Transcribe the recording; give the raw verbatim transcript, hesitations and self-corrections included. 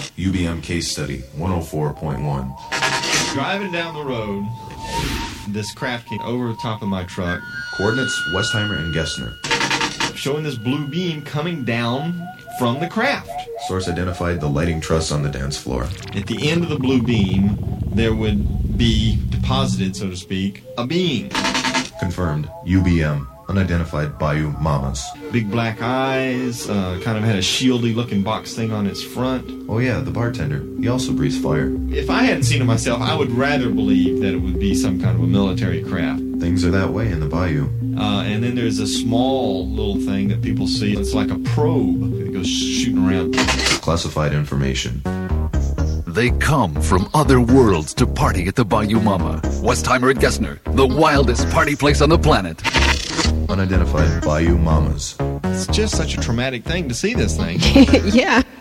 U B M Case Study one oh four point one. Driving down the road, this craft came over the top of my truck. Coordinates Westheimer and Gessner. Showing this blue beam coming down from the craft. Source identified the lighting truss on the dance floor. At the end of the blue beam, there would be deposited, so to speak, a beam. Confirmed. U B M. Unidentified Bayou Mamas. Big black eyes, uh, kind of had a shieldy looking box thing on its front. Oh yeah, the bartender. He also breathes fire. If I hadn't seen it myself, I would rather believe that it would be some kind of a military craft. Things are that way in the bayou. Uh, and then there's a small little thing that people see. It's like a probe that goes shooting around. Classified information. They come from other worlds to party at the Bayou Mama. Westheimer and Gessner, the wildest party place on the planet. Unidentified Bayou Mamas. It's just such a traumatic thing to see this thing. Yeah.